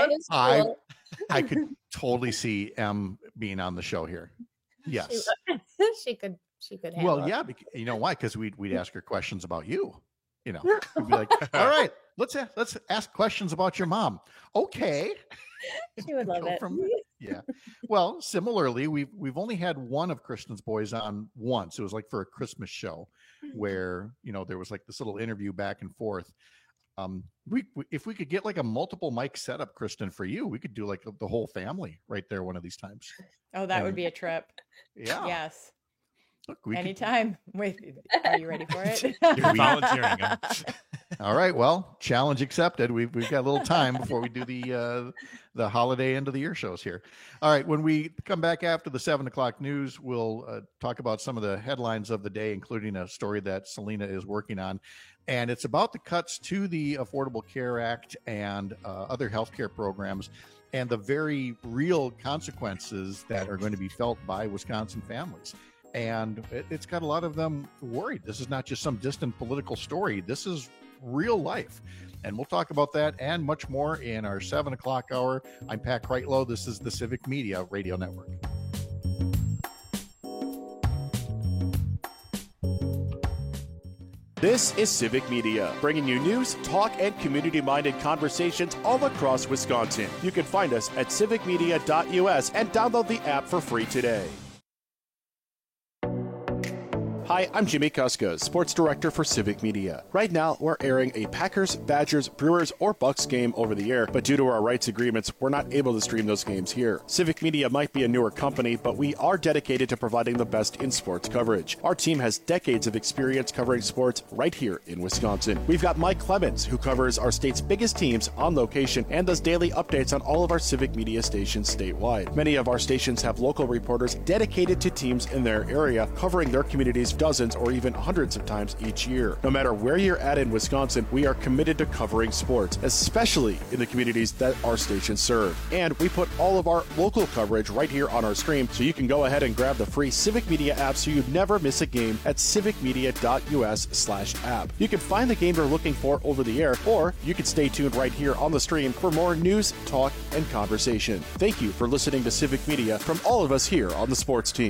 I could totally see Em being on the show here. Yes. She could handle well, yeah, you know why? Because we'd ask her questions about you. We'd be like, all right, let's ask questions about your mom. Okay. She would love it. Yeah. Well, similarly, we've only had one of Kristen's boys on once. It was like for a Christmas show where, there was like this little interview back and forth. If we could get like a multiple mic setup, Kristen, for you, we could do like the whole family right there one of these times. Oh, that would be a trip. Yeah. Yes. Look, anytime. Wait, are you ready for it? You're volunteering. All right. Well, challenge accepted. We've got a little time before we do the holiday end of the year shows here. All right. When we come back after the 7 o'clock news, we'll talk about some of the headlines of the day, including a story that Selena is working on. And it's about the cuts to the Affordable Care Act and other healthcare programs and the very real consequences that are going to be felt by Wisconsin families. And it's got a lot of them worried. This is not just some distant political story. This is real life. And we'll talk about that and much more in our 7 o'clock hour. I'm Pat Kreitlow. This is the Civic Media Radio Network. This is Civic Media, bringing you news, talk, and community-minded conversations all across Wisconsin. You can find us at civicmedia.us and download the app for free today. Hi, I'm Jimmy Kuska, Sports Director for Civic Media. Right now, we're airing a Packers, Badgers, Brewers, or Bucks game over the air, but due to our rights agreements, we're not able to stream those games here. Civic Media might be a newer company, but we are dedicated to providing the best in sports coverage. Our team has decades of experience covering sports right here in Wisconsin. We've got Mike Clemens, who covers our state's biggest teams on location and does daily updates on all of our Civic Media stations statewide. Many of our stations have local reporters dedicated to teams in their area, covering their communities dozens or even hundreds of times each year. No matter where you're at in Wisconsin, we are committed to covering sports, especially in the communities that our stations serve. And we put all of our local coverage right here on our stream, so you can go ahead and grab the free Civic Media app so you never miss a game at civicmedia.us/app. You can find the game you're looking for over the air, or you can stay tuned right here on the stream for more news, talk, and conversation. Thank you for listening to Civic Media from all of us here on the sports team.